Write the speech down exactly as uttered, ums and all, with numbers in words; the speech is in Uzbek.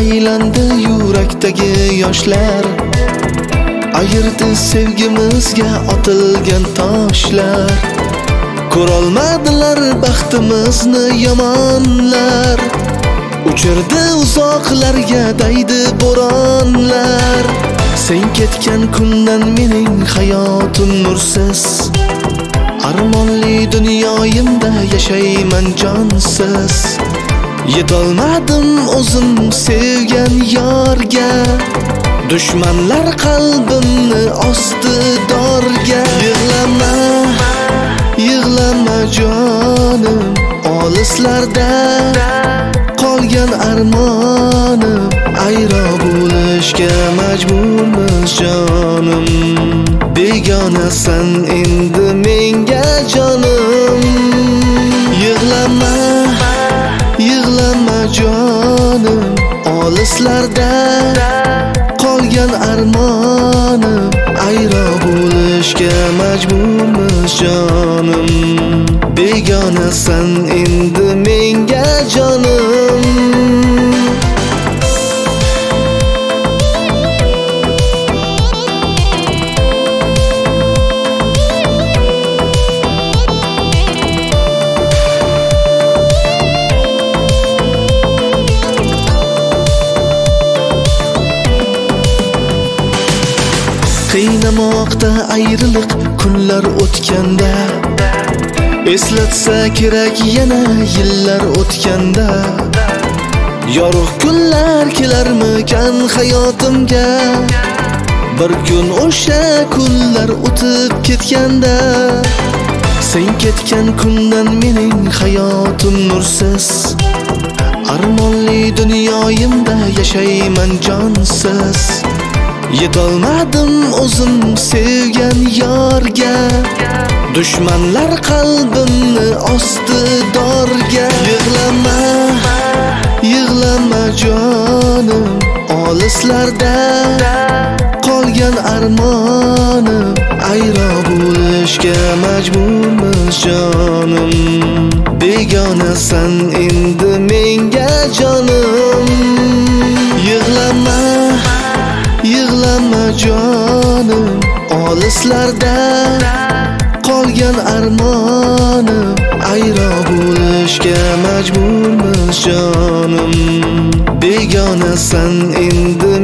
aylandi yurakdagi yoshlar, ayirdi sevgimizga otilgan toshlar. Ko'rolmadilar baxtimizni yomonlar, uchirdi uzoqlarga daydi bo'ronlar. Sen ketgan kundan mening hayotim nursiz, armonli dunyoyimda yashayman jonsiz. Yetolmadim o'zim sevgan yorga, dushmanlar qalbimni osdi dorga. Yig'lama, yig'lama jonim, olislarda qolgan armonim. Ayro bo'lishga majburmiz jonim, begonasan endi menga jonim. Yig'lama, yig'lama jonim, olislarda qolgan armonim. Ayro bo'lishga majburmiz jonim, begonasan endi menga jonim. Qiynamoqda ayriliq kunlar o'tganda, eslatsa kerak yana yillar o'tganda. Yorug' kunlar kelarmikan hayotimga, bir kun o'sha kunlar o'tib ketganda. Sen ketgan kundan mening hayotim nursiz, armonli dunyoyimda yashayman jonsiz. Yetolmadim o'zim sevgan yorga, dushmanlar qalbimni osdi dorga. Yig'lama, yig'lama jonim, olislarda qolgan armonim. Ayro bo'lishga majburmiz jonim, begonasan endi menga jonim. Yig'lama, yig'lama jonim, olislarda qolgan armonim. Ayro bo'lishga majburmiz jonim, begonasan endi